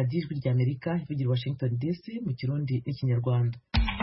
radiyo ijwi ry'Amerika ivugira Washington DC mu Kirundi n'Ikinyarwanda.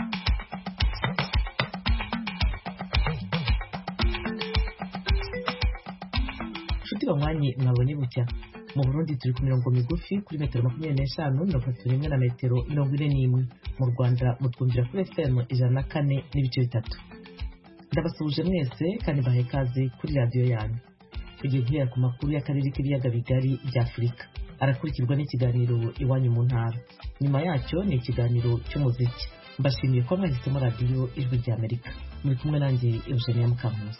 Nshuti banywanyi mwabonye bucya mu Burundi turi ku mirongo migufi kuri metero 25 31 na metero 41. Mu Rwanda mutwumvira kuri FM 104.3. Ndabasuje mwese kandi bahe kaze kuri radiyo yanyu. Tugiye guhera ku makuru y'akarere k'ibiyaga bigari bya Afurika, arakurikirwa n'ikiganiro iwanyu mu ntara. Nyuma yacyo ni ikiganiro cy'umuziki. Mbashimiye ko mwahisemo radiyo ijwi ry'Amerika. Muri kumwe nanjye Eugenia Mukamusi.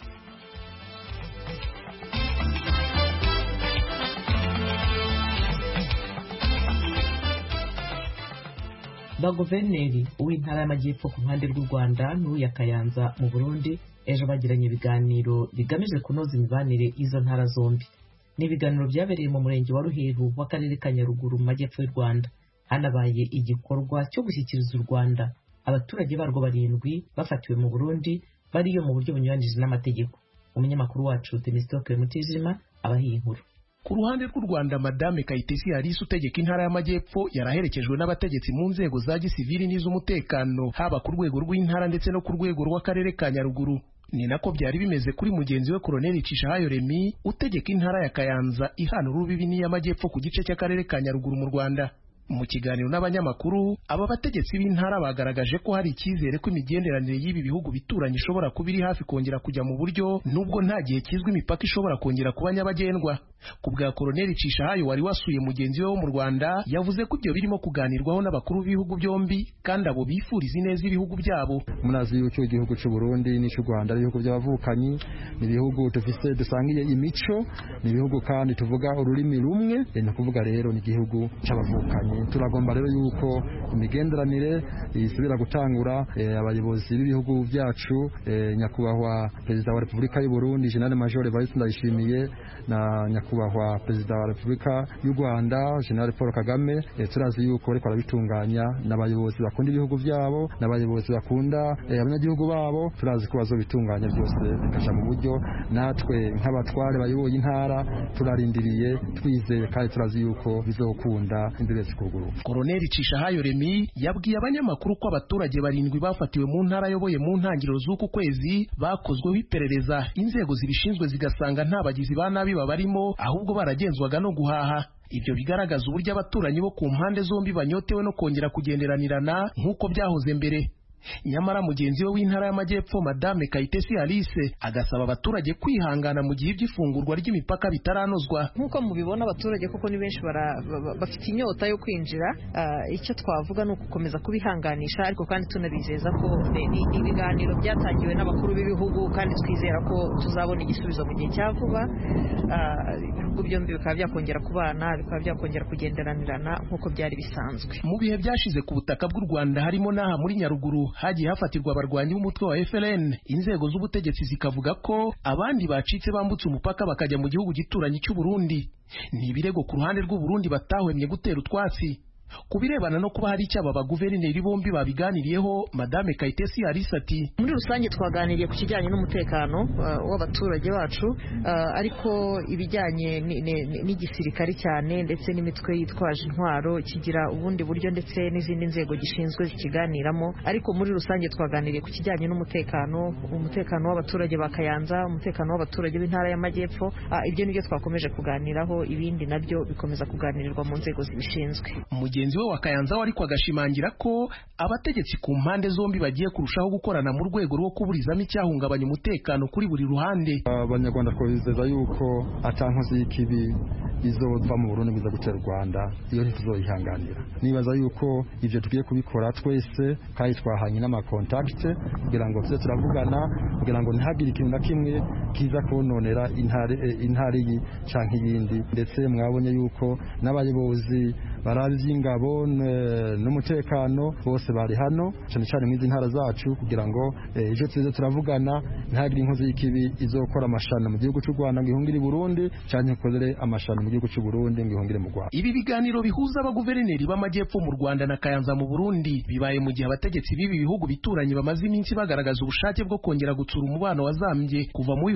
Baguverineri w'intara y'Amajyepfo ku ruhande rw'u Rwanda n'uya Kayanza mu Burundi ejo bagiranye ibiganiro bigamije kunoza imibanire y'izo ntara zombi. Ni ibiganiro byabereye mu murenge wa Ruheru w'akarere ka Nyaruguru mu majyepfo y'u Rwanda. Hanabaye igikorwa cyo gushyikiriza u Rwanda abaturage barwo 7 bafatiwe mu Burundi bariyo mu buryo bunyuranije n'amategeko. Umunyamakuru wacu Temistoke Mutijima abahiye inkuru. Ku ruhande rw'u Rwanda, Madame Kayitesi Alice utegeka intara y'Amajyepfo yaraherekejwe n'abategetsi mu nzego za gisivili n'iz'umutekano, haba ku rwego rw'intara ndetse no ku rwego rw'akarere ka Nyaruguru. Ni nako byari bimeze kuri mugenzi we Colonel Cishahayo Remy utegeka intara ya Kayanza ihana urubibi n'iy'Amajyepfo ku gice cy'akarere ka Nyaruguru mu Rwanda. Mu kiganiro n'abanyamakuru, aba bategetsi b'intara bagaragaje ko hari icyizere ko imigenderanire y'ibi bihugu bituranye ishobora kuba iri hafi kongera kujya mu buryo, nubwo nta gihe kizwi imipaka ishobora kongera kuba nyabagendwa. Ku bwa Colonel Cishahayo wari wasuye mugenzi we wo mu Rwanda, yavuze ko ibyo birimo kuganirwaho n'abakuru b'ibihugu byombi kandi abo bifuriza ineza ibihugu byabo. Munazi yuko igihugu cy'u Burundi n'cy'u Rwanda ari ibihugu by'abavukanyi, ni ibihugu dufise dusangiye imico, ni ibihugu kandi tuvuga ururimi rumwe, ni kuvuga rero ni igihugu cy'abavukanyi. Turagomba rero yuko imigenderanire isubira gutangura. Abayobozi b'ibihugu byacu, nyakubahwa Perezida wa Repubulika y'u Burundi General Major Evariste Ndayishimiye na nyakubahwa Perezida wa Repubulika y'u Rwanda General Paul Kagame, turazi yuko ariko arabitunganya n'abayobozi bakunda ibihugu byabo, n'abayobozi bakunda abanyagihugu babo. Turazi ko bazobitunganya byose bikaja mu buryo, natwe nk'abatware bayoboye intara turarindiriye twizeye kandi turazi yuko bizokunda imbere ku. Colonel Cishahayo Remy yabwiye abanyamakuru ko abaturage 7 bafatiwe mu ntara ayoboye mu ntangiriro z'uku kwezi bakozweho iperereza, inzego zibishinzwe zigasanga nta bagizi ba nabi babarimo, ahubwo baragenzwaga no guhaha. Ibyo bigaragaza uburyo abaturanyi bo ku mpande zombi banyotewe no kongera kugenderanirana nk'uko byahoze mbere. Nyamara mugenzi we w'intara y'Amajyepfo Madame Kayitesi Alice agasaba abaturage kwihangana mu gihe iby'ifungurwa ry'imipaka bitaranozwa. Nk'uko mubibona abaturage koko ni benshi bafite inyota yo kwinjira. Icyo twavuga ni ukukomeza kubihanganisha, ariko kandi tunabizeza ko ibiganiro byatangiwe n'abakuru b'ibihugu kandi twizera ko tuzabona igisubizo mu gihe cya vuba. Ibihugu byombi bikaba byakongera kubana, bikaba byakongera kugenderanirana nk'uko byari bisanzwe. Mu bihe byashize ku butaka bw'u Rwanda harimo n'aha muri Nyaruguru hagiye hafatirwa abarwanyi b'umutwe wa FLN. Inzego z'ubutegetsi zikavuga ko abandi bacitse bambutse umupaka bakajya mu gihugu gituranye cy'u Burundi. Ni ibirego ku ruhande rw'u Burundi batahwemye gutera utwatsi. Kubirebana no kuba hari icyaba abaguverineri bombi babiganiriyeho, Madame Kayitesi Alice ati: muri rusange twaganiriye ku kijyanye n'umutekano w'abaturage bacu, ariko ibijyanye n'igisirikare cyane ndetse n'imitwe yitwaje intwaro kigira ubundi buryo ndetse n'izindi nzego gishinzwe zikiganiramo. Ariko muri rusange twaganiriye ku kijyanye n'umutekano w'abaturage ba Kayanza, umutekano w'abaturage b'intara y'Amajyepfo. Ibyo nibyo twakomeje kuganiraho, ibindi nabyo bikomeza kuganirirwa mu nzego zibishinzwe. Mugenzi we wa Kayanza ariko agashimangira ko abategetsi ku mpande zombi bagiye kurushaho gukorana mu rwego rwo kuburizamo icyahungabanya umutekano kuri buri ruhande. Abanyarwanda twizeza yuko atankozi y'ikibi izova mu Burundi biza gutera u Rwanda, iyo ntituzoyihanganira. Nibaza yuko ivyo tugiye kubikora twese kandi twahanye n'amakontakte kugira ngo tuze turavugana, kugira ngo ntihagire ikintu na kimwe kiza kononera intare iyi canke iyindi. Ndetse mwabonye yuko n'abayobozi barazi ingabo n'umutekano bose bari hano cyane cyane mu ntara zacu, kugira ngo ejo tuze turavugana ntihagire inkozi y'ikibi izokora amashano mu gihugu cy'u Rwanda ngo ihungire i Burundi cyane ikozere amashano mu gihugu cy'u Burundi ngo ihungire mu Rwanda. Ibi biganiro bihuza abaguverineri b'Amajyepfo mu Rwanda na Kayanza mu Burundi bibaye mu gihe abategetsi b'ibi bihugu bituranye bamaze iminsi bagaragaza ubushake bwo kongera gutsura umubano wazambye kuva mu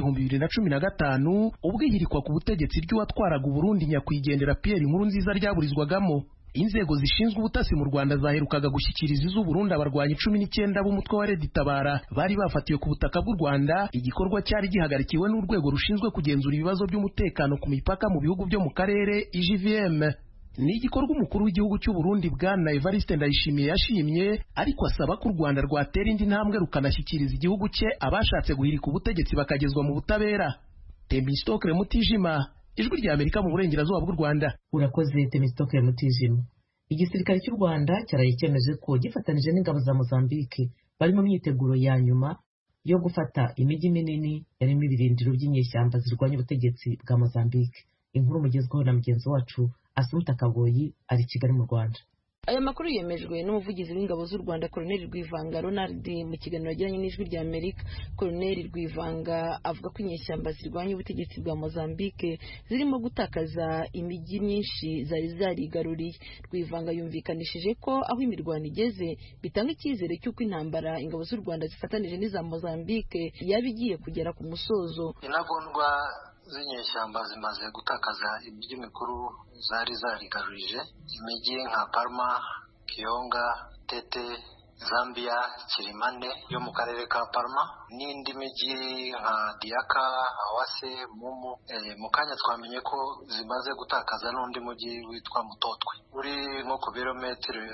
2015 ubwo ihirikwa ku butegetsi ry'uwatwaraga u Burundi nyakwigendera Pierre Nkurunziza ryaburizwagamo. Inzego zishinzwe ubutasi mu Rwanda zaherukaga gushyikiriza iz'u Burundi abarwanyi 19 b'umutwe wa Red Tabara bari bafatiwe ku butaka bw'u Rwanda. Igikorwa cyari gihagarikiwe n'urwego rushinzwe kugenzura ibibazo by'umutekano ku mipaka mu bihugu byo mu karere IGVM. Ni igikorwa umukuru w'igihugu cy'u Burundi Bwana Evariste Ndayishimiye yashimye, ariko asaba ko u Rwanda rwatera indi ntambwe rukanashyikiriza igihugu cye abashatse guhirika ubutegetsi bakagezwa mu butabera. Temistokle Mutijima, Ijwi rya Amerika mu burengerazuba bw'u Rwanda. Urakoze Temistokle Mutijima. Igisirikare cy'u Rwanda cyaraye cyemeje ko gifatanije n'ingabo za Mozambique bari mu myiteguro ya nyuma yo gufata imijyi minini yarimo ibirindiro by'inyeshyamba zirwanya ubutegetsi bwa Mozambique. Inkuru mugezweho na mugenzi wacu Asumta Kaboyi ari Kigali mu Rwanda. Aya makuru yemejwe n'umuvugizi w'ingabo z'u Rwanda Colonel Rwivanga Ronald mu kiganiro yagiranye n'Ijwi rya Amerika. Colonel Rwivanga avuga ko inyeshyamba zirwanya ubutegetsi bwa Mozambique zirimo gutakaza imijyi myinshi zari zarigaruriye. Rwivanga yumvikanishije ko aho imirwano igeze bitanga icyizere cy'uko intambara ingabo z'u Rwanda zifatanije n'iza Mozambique yaba igiye kugera ku musozo. Intagondwa z'inyeshyamba zimaze gutakaza imijyi mikuru zari zarigarurije, imijyi nka Palma, Kionga, Tete, Zambia, Kilimane yo mu karere ka Palma, n'indi mijyi nka Diaka, Awase, Mumu. Mu kanya twamenye ko zimaze gutakaza n'undi mujyi witwa Mutotwe uri nko ku birometero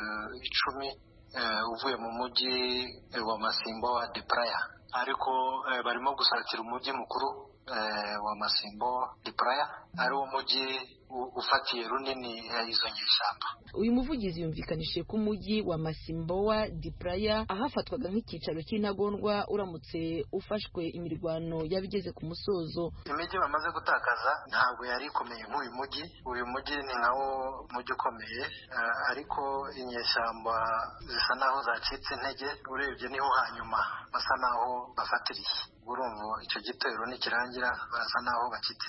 10 uvuye mu mujyi wa Masimbo wa de Praia, ariko barimo gusatira umujyi mukuru wa Masimbo de Praia ari wo mujyi ufatiye runini izo nyeshyamba. Uyu muvugizi yumvikanishije ko umujyi wa Masimbowa de Praia ahafatwaga nk'ikicaro cy'intagondwa uramutse ufashwe imirwano yabigeze ku musozo. Imijyi bamaze gutakaza ntabwo yari ikomeye nk'uyu mujyi. Uyu mujyi ni nawo mujyi ukomeye, ariko inyeshyamba zisa naho zacitse intege. Urebye niho hanyuma basa naho bafatiriye. Urumva icyo gitero nikirangira basa naho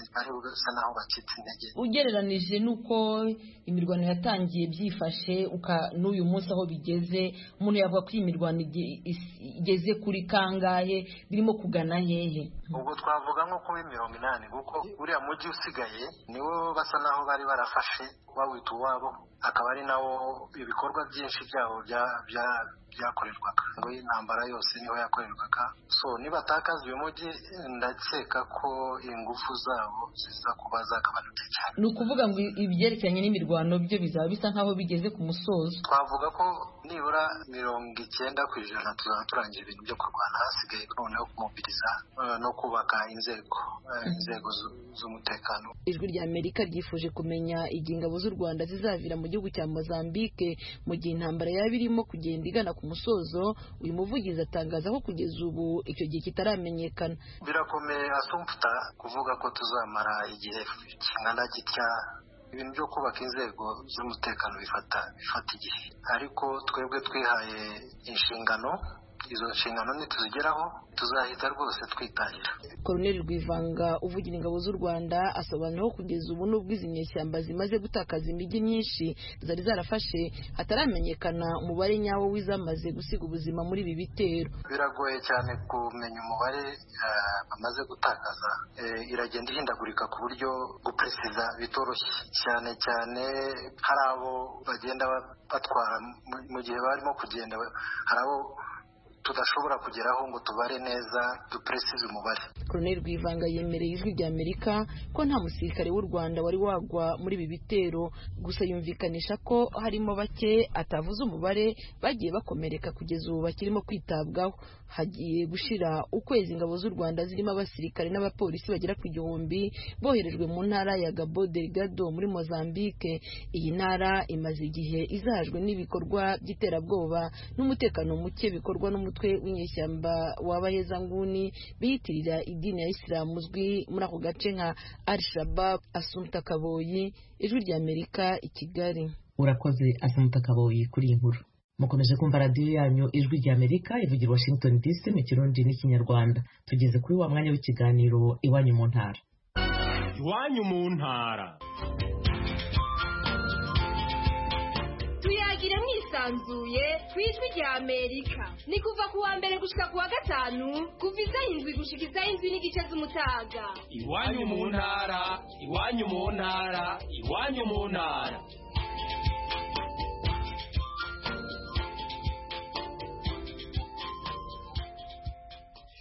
bacitse intege. Ugereranije nuko imirwano yatangiye byifashe n'uyu munsi aho bigeze, umuntu yavuga ko imirwano igeze kuri kangahe, birimo kugana hehe? Ubwo twavuga nko kuri 80, kuko uriya mujyi usigaye niwo basa naho bari barafashe wawita uwabo, akaba ari nawo ibikorwa byinshi byabo byakorerwaga, ngo intambara yose niho yakorerwaga. So nibatakaza uyu mujyi ndakeka ko ingufu zabo ziza kuba zagabanutse cyane. Ni ukuvuga ngo ibyerekeranye n'imirwano byo bizaba bisa nkaho bigeze ku musozo. Twavuga ko nibura 90% tuzaba turangiye ibintu byo kurwana, hasigaye noneho kumubiriza no kubaka inzego z'umutekano. Ijwi rya Amerika ryifuje kumenya igihe ingabo z'u Rwanda zizavira mu gihugu cya Mozambique mu gihe intambara yaba irimo kugenda igana ku musozo. Uyu muvugizi atangaza ko kugeza ubu icyo gihe kitaramenyekana. Birakomeye Asumta kuvuga ko tuzamara igihe kingana gitya. Ibintu byo kubaka inzego z'umutekano bifata igihe, ariko twebwe twihaye inshingano. Izo nshingano nituzigeraho tuzahita rwose twitahira. Colonel Rwivanga uvugira ingabo z'u Rwanda asobanura ko kugeza ubu n'ubwo izi nyeshyamba zimaze gutakaza imijyi myinshi zari zarafashe hataramenyekana umubare nyawo w'izamaze gusiga ubuzima muri ibi bitero. Biragoye cyane kumenya umubare bamaze gutakaza. Iragenda ihindagurika ku buryo gupresiza bitoroshye, cyane hari abo bagenda batwara mu gihe barimo kugenda, hari abo tudashobora kugeraho ngo tubare neza dupresize umubare. Colonel Rwivanga yemereye Ijwi rya Amerika ko nta musirikare w'u Rwanda wari wagwa muri ibi bitero, gusa yumvikanisha ko harimo bake atavuze umubare bagiye bakomereka kugeza ubu bakirimo kwitabwaho. Hagiye gushira ukwezi ingabo z'u Rwanda zirimo abasirikare n'abapolisi bagera ku 1000 boherejwe mu ntara ya Cabo Delgado muri Mozambique. Iyi ntara imaze igihe izahajwe n'ibikorwa by'iterabwoba n'umutekano muke bikorwa n'umutwe w'inyeshyamba w'abahezanguni biyitirira idini ya Islam uzwi muri ako gace nka Al-Shabaab. Asumta Kaboyi, Ijwi rya Amerika, i Kigali. Urakoze Asumta Kaboyi kuri iyi nkuru. Mukomeje kumva radiyo yanyu Ijwi rya Amerika ivugira Washington DC mu Kirundi n'Ikinyarwanda. Tugeze kuri wa mwanya w'ikiganiro Iwanyu mu ntara. Iwanyu mu ntara. Tuyagire mwisanzuye ku Ijwi rya Amerika. Ni kuva ku wa mbere gushika ku wa gatanu kuva 7 gushika 7:30 z'umutaga. Iwanyu mu ntara, iwanyu mu ntara, iwanyu mu ntara.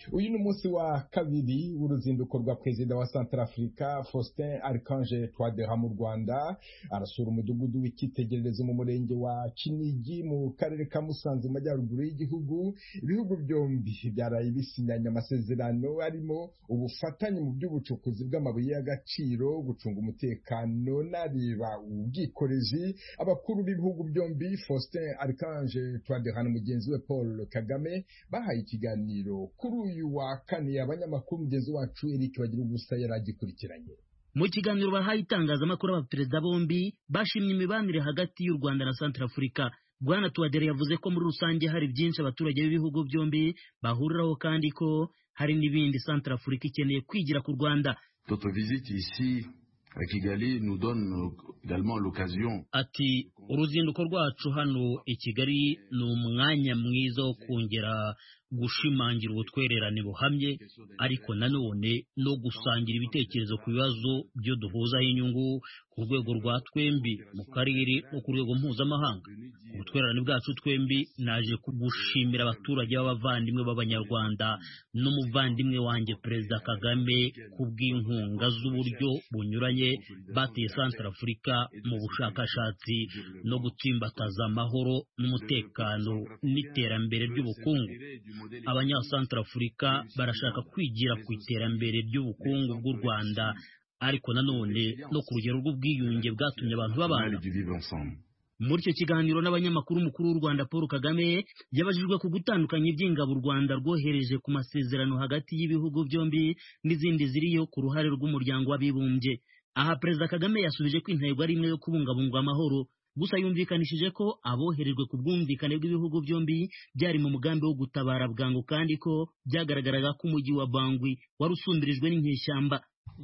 uyu ni umunsi wa kabiri w'uruzinduko rwa perezida wa Centrafrica Faustin Archange Touadera mu Rwanda. Arasura umudugudu w'icyitegererezo mu murenge wa Kinigi mu karere ka Musanze mu majyaruguru y'igihugu. Ibihugu byombi byaraye bisinyanye amasezerano arimo ubufatanye mu by'ubucukuzi bw'amabuye y'agaciro, gucunga umutekano n'areba ubwikorezi. Abakuru b'ibihugu byombi Faustin Archange Touadera na mugenzi we Paul Kagame bahaye ikiganiro kuri uyu wa kane. Abanyamakuru mugenzi wacu Eric Bagirubusa yaragikurikiranye. Mu kiganiro bahaye itangazamakuru abaperezida bombi bashimye imibanire hagati y'u Rwanda na Centrafrica. Bwana Touadera yavuze ko muri rusange hari byinshi abaturage b'ibihugu byombi bahuriraho kandi ko hari n'ibindi Centrafrica ikeneye kwigira ku Rwanda. Notre visite ici à Kigali nous donne également l'occasion. Ati uruzinduko rwacu hano i Kigali ni umwanya mwiza wo kongera gushimangira ubutwererane buhamye, ariko nanone no gusangira ibitekerezo ku bibazo byo duhuzaho inyungu ku rwego rwa twembi mu karere no ku rwego mpuzamahanga. Ubutwererane bwacu twembi naje kugushimira abaturage b'abavandimwe b'Abanyarwanda n'umuvandimwe wanjye Perezida Kagame ku bw'inkunga z'uburyo bunyuranye bateye Centrafrica mu bushakashatsi no gutsimbataza amahoro n'umutekano n'iterambere ry'ubukungu. Abanya-Centrafrica barashaka kwigira ku iterambere ry'ubukungu bw'u Rwanda, ariko nanone no ku rugero rw'ubwiyunge bwatumye abantu babana. Muri icyo kiganiro n'abanyamakuru, umukuru w'u Rwanda Paul Kagame yabajijwe ku gutandukanya iby'ingabo u Rwanda rwohereje ku masezerano hagati y'ibihugu byombi n'izindi ziriyo ku ruhare rw'umuryango w'abibumbye. Aha Perezida Kagame yasubije ko intego ari imwe yo kubungabunga amahoro, gusa yumvikanishije ko aboherejwe ku bwumvikane bw'ibihugu byombi byari mu mugambi wo gutabara bwangu, kandi ko byagaragaraga ko umujyi wa Bangui wari usumbirijwe n'inyeshyamba.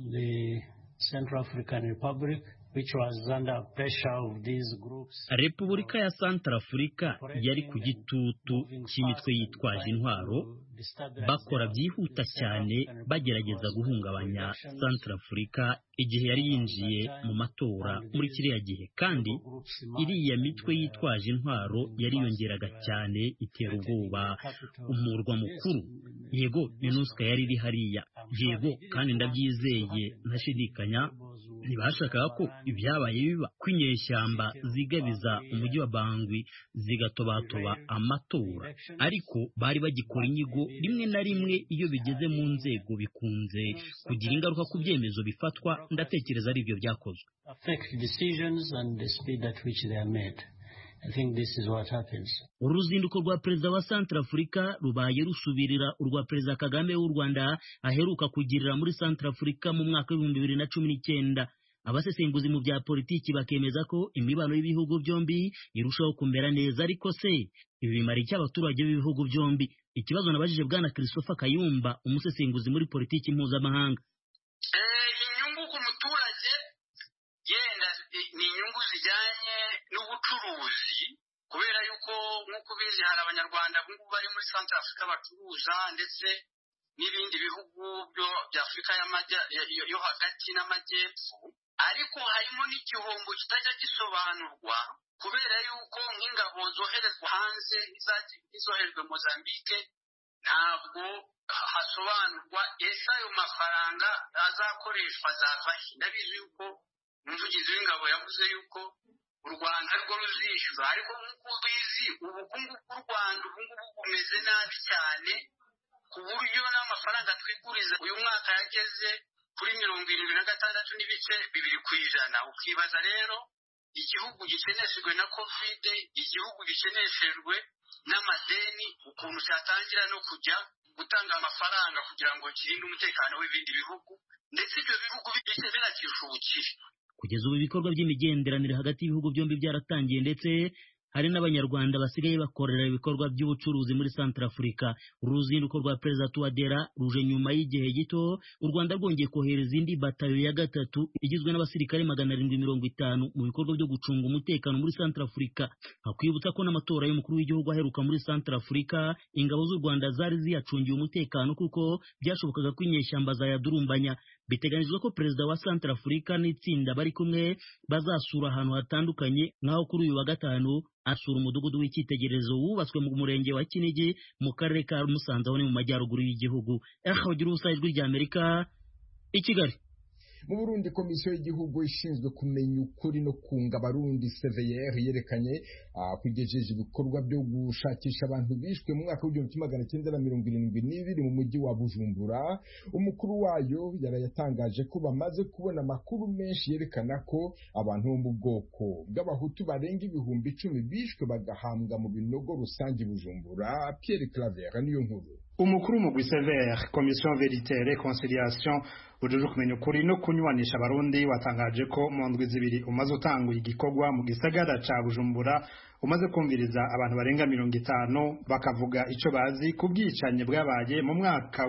Repubulika ya Centrafrica yari ku gitutu cy'imitwe yitwaje intwaro, bakora byihuta cyane bagerageza guhungabanya Centrafrica igihe yari yinjiye mu matora muri kiriya gihe, kandi iriya mitwe yitwaje intwaro yariyongeraga cyane itera ubwoba umurwa mukuru. Yego MINUSCA yari iri hariya, yego, kandi ndabyizeye ntashidikanya ntibashakaga ko ibyabaye biba, ko inyeshyamba zigabiza umujyi wa Bangui zigatobatoba amatora, ariko bari bagikora inyigo. Rimwe na rimwe iyo bigeze mu nzego bikunze kugira ingaruka ku byemezo bifatwa. Ndatekereza ari ibyo byakozwe. Uruzinduko rwa perezida wa Centrafrica rubaye rusubirira urwa Perezida Kagame w'u Rwanda aheruka kugirira muri Centrafrica mu mwaka w'ibihumbi 2019. Abasesenguzi mu bya politiki bakemeza ko imibano y'ibihugu byombi irushaho kumera neza, ariko se ibi bimara iki abaturage b'ibihugu byombi? Ikibazo nabajije Bwana Christopher Kayumba, umusesenguzi muri politiki mpuzamahanga. Inyungu ku muturage yenda ni inyungu zijyanye n'ubucuruzi, kubera yuko nk'uko ubizi hari Abanyarwanda bari muri Centrafrica bacuruza, ndetse n'ibindi bihugu bya Afurika yo hagati n'amajyepfo, ariko harimo n'igihombo kitajya gisobanurwa, kubera yuko nk'ingabo zoherezwa hanze izoherezwa Mozambique ntabwo hasobanurwa ese ayo mafaranga azakoreshwa azavahe. Ndabizi yuko umuvugizi w'ingabo yavuze yuko u Rwanda rwo ruzishyura, ariko nk'uko ubizi ubukungu bw'u Rwanda ubu ngubu bumeze nabi cyane, ku buryo n'amafaranga twiguriza uyu mwaka yageze kuri 76.2%. Ukibaza rero igihugu gikeneshejwe na COVID, igihugu gikeneshejwe n'amadeni, ukuntu cyatangira no kujya gutanga amafaranga kugira ngo kirinde umutekano w'ibindi bihugu, ndetse ibyo bihugu bigeze binakishubukire. Kugeza ubu ibikorwa by'imigenderanire hagati y'ibihugu byombi byaratangiye, ndetse hari n'Abanyarwanda basigaye bakorera ibikorwa by'ubucuruzi muri Centrafrica. Uruzinduko rwa Perezida Touadera ruje nyuma y'igihe gito u Rwanda rwongeye kohereza indi batayo ya gatatu igizwe n'abasirikare 750 mu bikorwa byo gucunga umutekano muri Centrafrica. Hakwibutsa ko n'amatora y'umukuru w'igihugu aheruka muri Centrafrica ingabo z'u Rwanda zari ziyacungiye umutekano, kuko byashobokaga ko inyeshyamba zayadurumbanya. Biteganyijwe ko perezida wa Centrafrica n'itsinda bari kumwe bazasura ahantu hatandukanye, nk'aho kuri uyu wa gatanu asura umudugudu w'icyitegererezo wubatswe mu murenge wa Kinigi mu karere ka Musanze aho ni mu majyaruguru y'igihugu. Bagira ubusa ijwi rya Amerika i Kigali. Mu Burundi komisiyo y'igihugu ishinzwe kumenya ukuri no kunga abarundi CVR yerekanye kwigejeje ibikorwa byo gushakisha abantu bishwe mu mwaka w'1972 mu mujyi wa Bujumbura. Umukuru wayo yarayatangaje ko bamaze kubona amakuru menshi yerekana ko abantu bo mu bwoko bw'abahutu barenga 10,000 bishwe bagahambwa mu binogo rusange Bujumbura. Pierre Claver niyo nkuru. Umukuru mu CVR Commission Vérité et Réconciliation ujuje kumenya ukuri no kunywanisha abarundi watangaje ko mu ndwi zibiri umaze utanguye igikorwa mu gisagara ca Bujumbura umaze kumviriza abantu barenga 50 bakavuga ico bazi kubwicanye bwabaye mu mwaka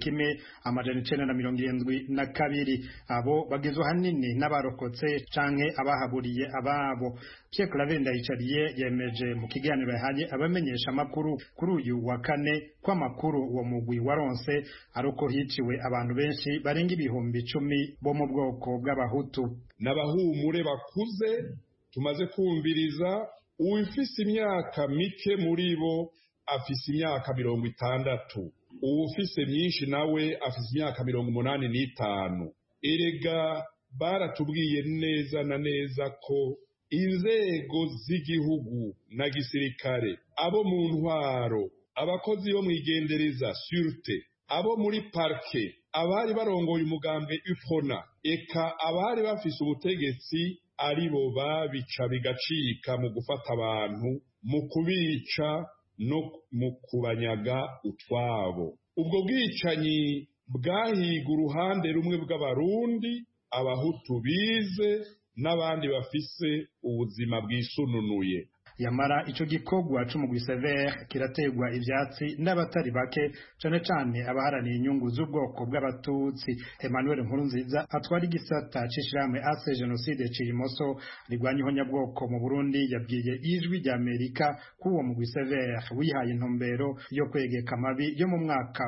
w'1972. Abo bagizwe hanini n'abarokotse canke abahaburiye ababo. Pierre Claver Ndayicariye yemeje mu kiganiro yahaye abamenyesha makuru kuri uyu wa kane ko amakuru uwo mugwi waronse aruko hiciwe abantu benshi barenga 10,000 bo mu bwoko bw'abahutu. N'abahumure bakuze tumaze kumviriza. Uwufise imyaka mike muri bo afise imyaka 60, uwufise myinshi nawe afise imyaka 85. Erega baratubwiye neza na neza ko inzego z'igihugu na gisirikare, abo mu ntwaro, abakozi bo mwigendereza sûreté, abo muri parke, abari barongoye umugambwe UPRONA, eka abari bafise ubutegetsi aribo babica bigacika mu gufata abantu, mu kubica no mu kubanyaga utwabo. Ubwo bwicanyi bwahiga uruhande rumwe bw'abarundi, abahutu bize n'abandi bafise ubuzima bwisununuye. Yamara ico gikorwa c'umugwi CVR kirategwa ivyatsi n'abatari bake cane cane abaharaniye inyungu z'ubwoko bw'abatutsi. Emmanuel Nkurunziza atwara igisata c'ishirahamwe Ase Genocide Cirimoso rigwanya ihonyabwoko mu Burundi yabwiye ijwi rya Amerika ko uwo mugwi CVR wihaye intumbero yo kwegeka amabi yo mu mwaka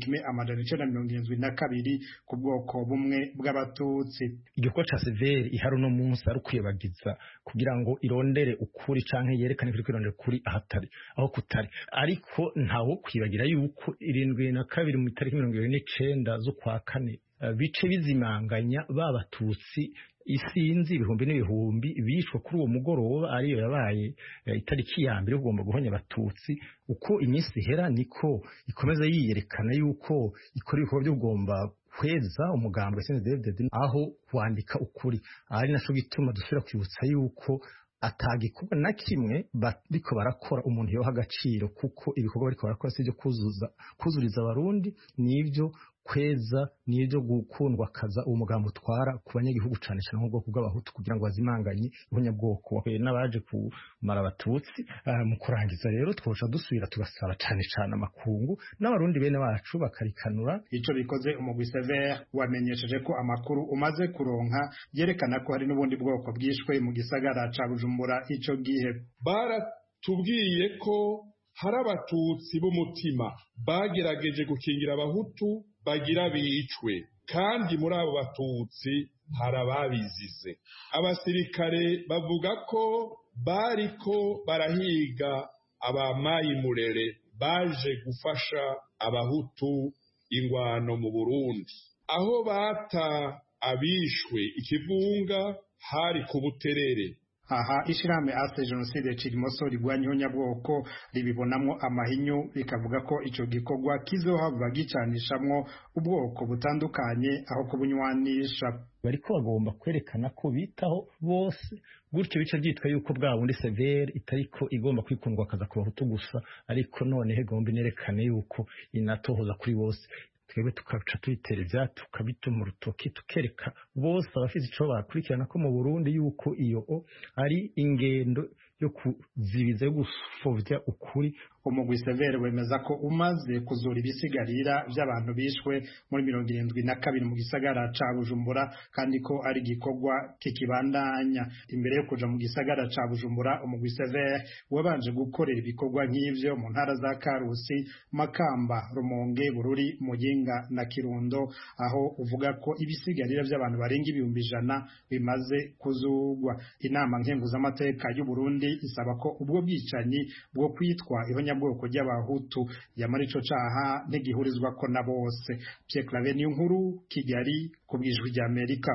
w'1972 ku bwoko bumwe bw'abatutsi. Igikorwa ca CVR ihari no munsi ari kwibagiza kugira ngo irondere ukuri canke yerekane kuri kwirondera kuri ahatari aho kutari, ariko ntawo kwibagira yuko 72 mu tariki 29 z'ukwa kane bice bizimanganya babatutsi isinzi ibihumbi n'ibihumbi bishwe kuri uwo mugoroba ariyo yabaye itariki ya mbere ugomba guhonya abatutsi. Uko iminsi ihera niko ikomeza yiyerekana yuko ikora ibikorwa byo kugomba kweza umugambwe CNDD aho kwandika ukuri. Ari naco gituma dusubira kwibutsa yuko atagikorwa na kimwe bariko barakora umuntu yoha agaciro, kuko ibikorwa bariko barakora sivyo kuzuriza abarundi, nivyo kweza, nivyo gukundwa kaza uwo mugambo utwara ku banyagihugu cane cane nk'ubwoko bw'abahutu kugira ngo bazimanganye ihonyabwoko n'abaje kumara abatutsi. Mu kurangiza rero twoca dusubira tugasaba cane cane amakungu n'abarundi bene bacu bakarikanura. Ico bikoze umugwi CVR wamenyesheje ko amakuru umaze kuronka yerekana ko hari n'ubundi bwoko bwishwe mu gisagara ca Bujumbura. Ico gihe baratubwiye ko hari abatutsi b'umutima bagerageje gukingira abahutu bagira bicwe, kandi muri abo batutsi hari ababizize. Abasirikare bavuga ko bariko barahiga abamayimurere baje gufasha abahutu ingwano mu Burundi. Aho bata abishwe ikivunga hari ku Buterere. Aha ishirahamwe Ase Genocide Cirimoso rigwanya ihonyabwoko ribibonamwo amahinyu, rikavuga ko ico gikorwa kizohava gicanishamwo ubwoko butandukanye aho kubunywanisha. Bariko bagomba kwerekana ko bitaho bose, gutyo bice byitwa yuko bwa bundi CVR itariko igomba kwikundwa kaza ku bahutu gusa, ariko none hegomba inerekane yuko inatohoza kuri bose. Twebwe tukaca tuyitereza tukabituma urutoki tukereka bose abafite ico bakurikirana ko mu Burundi yuko iyo ari ingendo yo kuzibiza yo gufovya ukuri. Umugwi Severe wemeza ko umaze kuzura ibisigarira by'abantu bishwe muri 72 mu gisagara ca Bujumbura kandi ko ari gikorwa kikibandanya. Imbere yo kuja mu gisagara ca Bujumbura, umugwi Severe wabanje gukorera ibikorwa nk'ivyo mu ntara za Karusi, Makamba, Rumonge, Bururi, Muyinga na Kirundo, aho uvuga ko ibisigarira by'abantu barenga 100 bimaze kuzugwa. Inama nkenguzamateka y'u Burundi isaba ko ubwo bwicanyi bwo kwitwa bwoko ry'abahutu yamara ico caha ntigihurizwa ko na bose. Pierre Claver Niyonkuru, Kigali, ku bw'Ijwi ry'Amerika.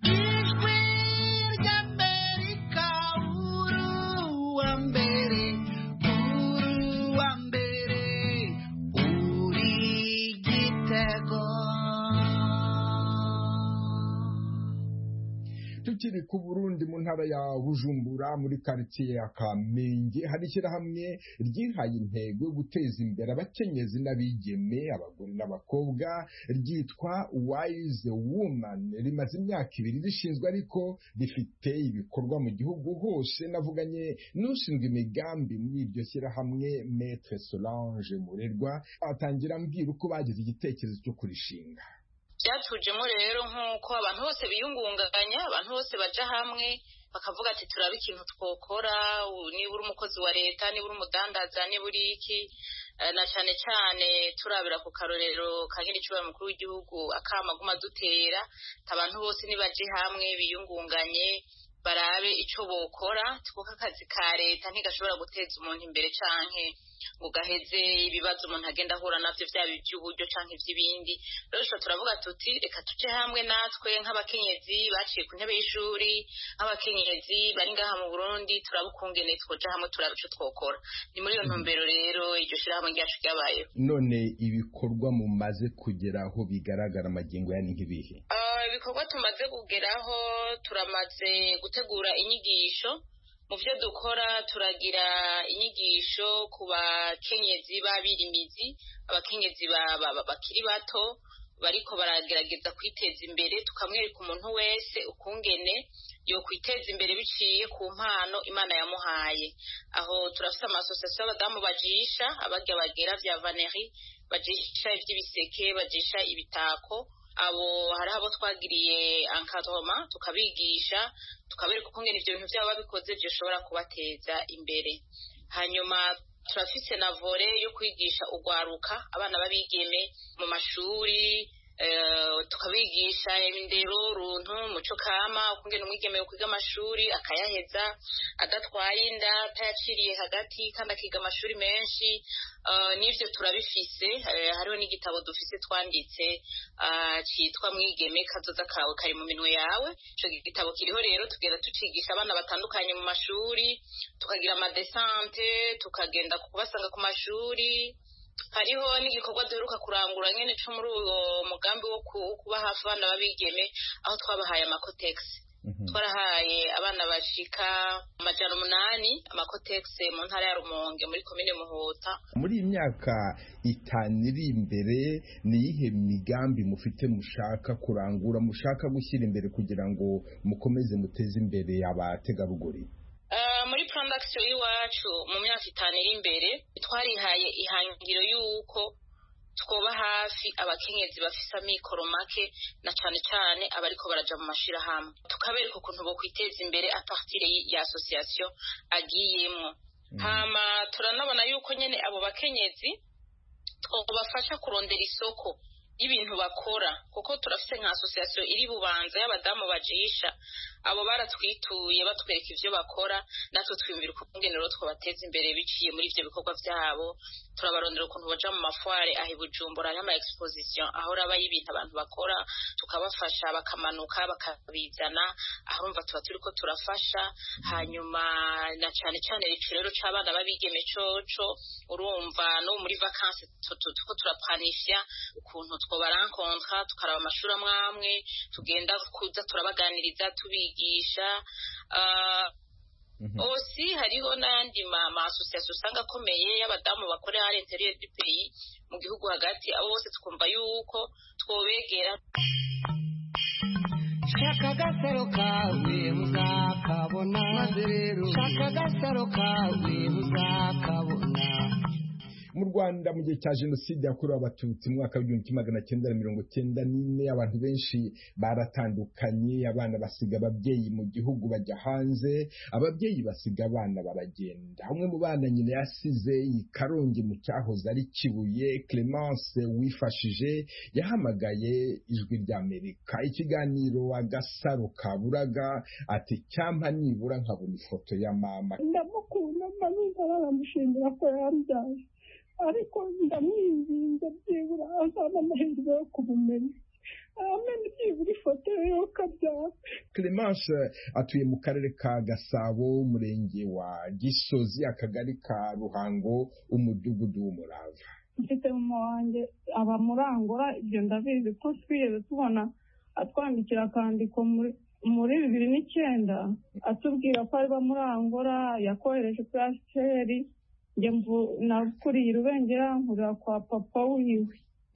Tukiri ku Burundi mu ntara ya Bujumbura muri quartier ya Kamenge hari ishyirahamwe ryihaye intego yo guteza imbere abakenyezi n'abigeme, abagore n'abakobwa, ryitwa Wise Woman. Rimaze imyaka 2 rishinzwe ariko rifite ibikorwa mu gihugu hose. Navuganye n'ushinzwe imigambi muri iryo shyirahamwe Maître Solange Murerwa, atangira ambwira uko bagize igitekerezo cyo kurishinga. Byatujemo rero nk'uko abantu bose biyungunganya, abantu bose baja hamwe bakavuga ati turabe ikintu twokora, niba uri umukozi wa leta, niba uri umudandaza, niba uri iki, na cyane cyane turabira ku karorero kagira icubahiro mukuru w'igihugu akamaguma dutera, abantu bose nibaje hamwe biyungunganye barabe ico bokora, kuko akazi ka leta ntigashobora guteza umuntu imbere canke ngo gaheze ibibazo umuntu agenda ahura navyo vyaba ivy'uburyo canke ivy'ibindi. Rero turavuga tuti reka tuje hamwe natwe nk'abakenyezi baciye ku ntebe y'ishuri, nk'abakenyezi bari ngaha mu Burundi, turabukungene twoja hamwe turabe ico twokora. Ni muri iyo ntumbero rero iryo shirahamwe ryacu ryabayeho. None ibikorwa mumaze kugeraho bigaragara magingo ya ni nk'ibihe? Ibikorwa tumaze kugeraho, turamaze gutegura inyigisho. Mu byo dukora turagira inyigisho ku bakenyezi babirimizi, abakenyezi bakiri bato bariko baragerageza kwiteza imbere, tukamwereka umuntu wese ukungene yo kwiteza imbere biciye ku mpano Imana yamuhaye. Aho turafite amasosiyasiyo y'abadamu bajisha, abajya bagera vya vaneri, bajisha ivy'ibiseke, bajisha ibitako. Abo hari abo twagiriye encadrement, tukabigisha, tukabereka ukungene ivyo bintu byabo babikoze byoshobora kubateza imbere. Hanyuma turafise na volet yo kwigisha ugwaruka, abana babigeme mu mashuri, tukabigisha indero, runtu, muco kama, ukungene umwigeme yo kwiga amashuri akayaheza adatwaye inda, atayaciriye hagati kandi akiga amashuri menshi. N'ivyo turabifise. Hariho n'igitabo dufise twanditse citwa Mwigeme kazoza kawe kari mu minwe yawe. Ico gitabo kiriho rero tugenda tucigisha abana batandukanye mu mashuri, tukagira amadesante, tukagenda kubasanga ku mashuri. Hariho n'igikorwa duheruka kurangura nyene cyo muri uwo mugambi wo kuba hafi abana babigeme, aho twabahaye amakotegisi. Twarahaye abana bashika 800 amakotegisi mu ntara ya Rumonge muri komine Muhuta. Muri imyaka 5 iri imbere ni ihe migambi mufite mushaka kurangura, mushaka gushyira imbere kugira ngo mukomeze muteze imbere abategarugori? Muri production y'iwacu mu myaka 5 iri imbere twarihaye ihangiro y'uko twoba hafi abakenyezi bafise amikoro make, na cane cane abariko baraja mu mashirahamwe, tukabereka ukuntu bo kwiteza imbere a partir ya association agiyemo. Hama turanabona yuko nyene abo bakenyezi twobafasha kurondera isoko y'ibintu bakora, kuko turafise nka association iri Bubanza y'abadamu bajisha. Abo baratwituye batwereka ivyo bakora, natwe twimvira ukungene rero twobateza imbere biciye muri ivyo bikorwa vyabo. Turabarondera ukuntu baja mu mafware ahi Bujumbura n'ama exposition aho raba y'ibintu abantu bakora, tukabafasha bakamanuka bakabizana, aho urumva tuba turiko turafasha. Hanyuma na cane cane rero c'abana babigeme coco, urumva no muri vacances tuko turaplanisha ukuntu twobarankontra, tukaraba amashuri amwe tugenda kuza turabaganiriza tubigisha. Osi hariho n'andi ma association usanga akomeye y'abadamu bakorera à l'intérieur du pays mu gihugu hagati, abo bose tukumva yuko twobegera. Shaka gasero kawe mugabo uzakabona maze rero shaka agasaro kawe uzakabona. Mu Rwanda mu gihe cya jenoside yakorewe abatutsi mu mwaka w'1994 abantu benshi baratandukanye, abana basiga ababyeyi mu gihugu bajya hanze, ababyeyi basiga abana baragenda. Umwe mu bana nyine yasize i Karongi mu cyahoze ari Kibuye, Clemence wifashije yahamagaye Ijwi ry'Amerika ikiganiro Agasaro Kaburaga, ati cyampa nibura nkabona ifoto ya mama. Ndamukunda mbanza baramushimira ko yambyaye, ariko ndamwinginze byibura azana amahirwe yo kumumenya, amenye byibura ifoto yo kabyara. Clemence atuye mu karere ka Gasabo, umurenge wa Gisozi, akagari ka Ruhango, umudugudu w'Umurava. Mfite mama wanjye aba Murangora, ibyo ndabizi ko twigeze tubona atwandikira akandiko muri 2009 atubwira ko ari Murangora, yakohereje kuri HCR. Njye nakuriye Rubengera nkurira kwa papa wiwe.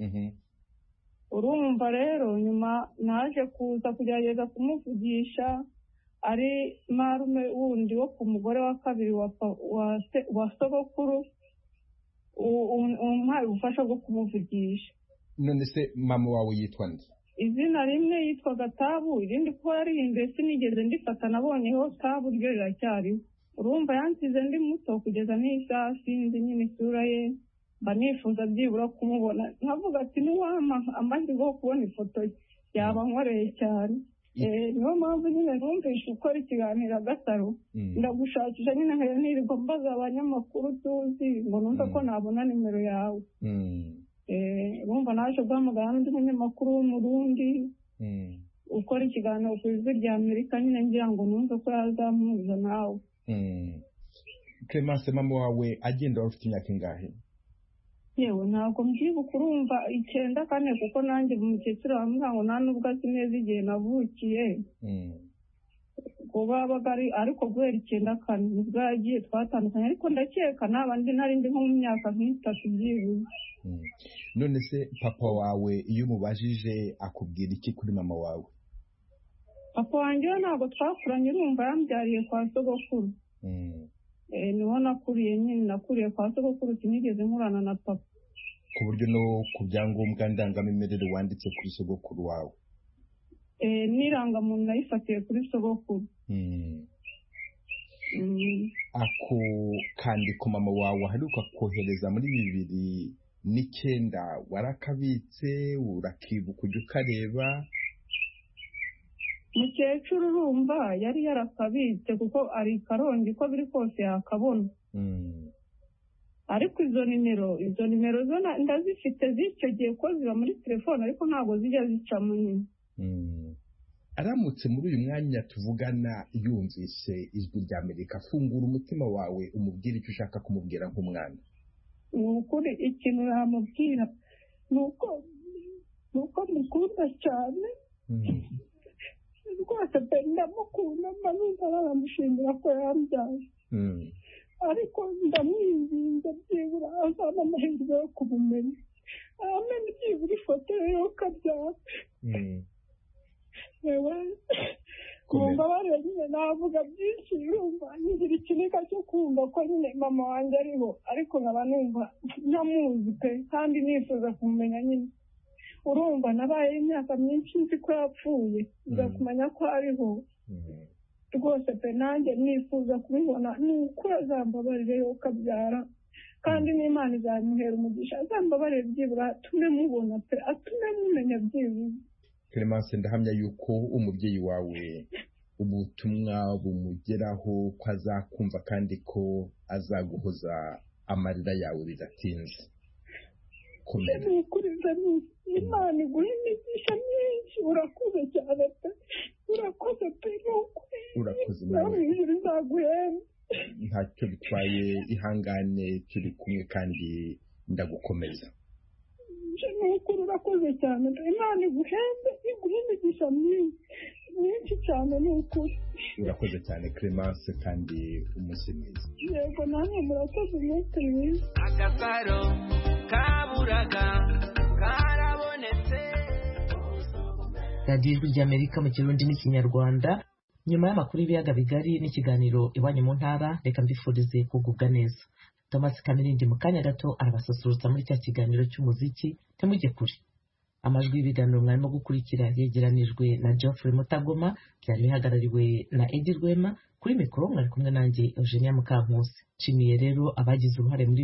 Urumva rero nyuma naje kuza kugerageza kumuvugisha, ari marume wundi wo ku mugore wa kabiri wa sogokuru, umuhaye ubufasha bwo kumuvugisha. None se mama wawe yitwa nde? Izina rimwe yitwaga Tabu, irindi ko yarihinduye sinigeze ndifata, nabonyeho Tabu ryo riracyariho. Urumva yansize ndi muto kugeza n'isaha sinzi nyine isura ye, mba nifuza byibura kumubona, nkavuga ati n'uwampa amahirwe yo kubona ifoto ye yaba nkoreye cyane. Niyo mpamvu nyine numvise ukora ikiganiro Agasaro, ndagushakisha nyine nirirwa mbaza abanyamakuru tuzi ngo numve ko nabona nimero yawe. Urumva naje guhamagara n'undi munyamakuru w'Umurundi ukora ikiganiro ku Ijwi ry'Amerika, nyine ngira ngo numve ko yazampuza nawe. Clemence, mama wawe agenda wari ufite imyaka ingahe? Yewe ntabwo mbyibuka, urumva 94, kuko nanjye umukecuru bambwira ngo nta nubwo azi neza igihe navukiye. Babaga ari ariko guhera 94 nibwo yagiye twatandukanye, ariko ndakeka nabandi narindi nko mu myaka nk'itatu byibuze. None se papa wawe iyo umubajije akubwira iki kuri mama wawe? Papa wanjye ntabwo twakuranye, urumva yambyariye kwa sogokuru. Niho nakuriye nyine, nakuriye kwa sogokuru, sinigeze nkurana na papa. Ku buryo no ku byangombwa ndangamimerere wanditse kuri sogokuru wawe? N'irangamuntu nayifatiye kuri sogokuru. Ako kandiko mama wawe aheruka kohereza muri 2009 warakabitse urakibuka ujya ukareba? Mukecuru urumva yari yarakabitse kuko ari Karongi, ko biri kose yakabona. Ariko izo nimero zo ndazifite z'icyo gihe ko ziba muri telefone, ariko ntabwo zijya zicamo nyine. Aramutse muri uyu mwanya tuvugana yumvise Ijwi ry'Amerika, fungura umutima wawe umubwire icyo ushaka kumubwira nk'umwana. Ukuri ikintu yamubwira nuko mukunda cyane, rwose pe ndamukunda, mbanza baramushimira ko yambyaye, ariko ndamwinginze byibura azana amahirwe yo kumumenya, amenye byibura ifoto yo kabyara. Mumbabarire nyine navuga byinshi, urumva ngira ikinika cyo kumva ko nyine mama wanjye ariho, ariko nkaba numva ntamuzi pe, kandi nifuza kumumenya nyine. Urumva nabaye imyaka myinshi nzi ko yapfuye, nza kumenya ko ariho. Rwose pe nanjye nifuza kubibona, nuko azambabarire yo kabyara, kandi n'Imana izamuhera umugisha, azambabarire byibura atume mubona pe, atume mumenya byibura. Clemence, ndahamya yuko umubyeyi wawe ubutumwa bumugeraho, ko azakumva kandi ko azaguhoza amarira yawe bidatinze. Komera. Imana iguhe imigisha myinshi, urakoze cyane pe, urakoze pe, urakoze nawe ijuru izaguhemba. Ntacyo bitwaye, ihangane, turi kumwe kandi ndagukomeza. Nukuri urakoze cyane, Imana iguhembe, iguhe imigisha myinshi cyane, nukuri. Urakoze cyane Clemence, kandi umunsi mwiza. Yego namwe murakoze, umunsi mwiza. Agasaro Kaburaga karabonetse. radiyo Ijwi ry'Amerika mu Kirundi n'Ikinyarwanda. nyuma y'amakuru y'ibiyaga bigari n'ikiganiro iwanyu mu ntara, reka mbifurize kugubwa neza. Thomas Kamirindi mu kanya gato arabasusurutsa muri cya kiganiro cy'umuziki, ntimujye kure. Amajwi y'ibiganiro mwarimo gukurikira yegeranijwe na Geoffrey Mutagoma, byari bihagarariwe na Edi Rwema, kuri mikoro mwari kumwe nanjye Eugenia Mukankusi. Nshimiye rero abagize uruhare muri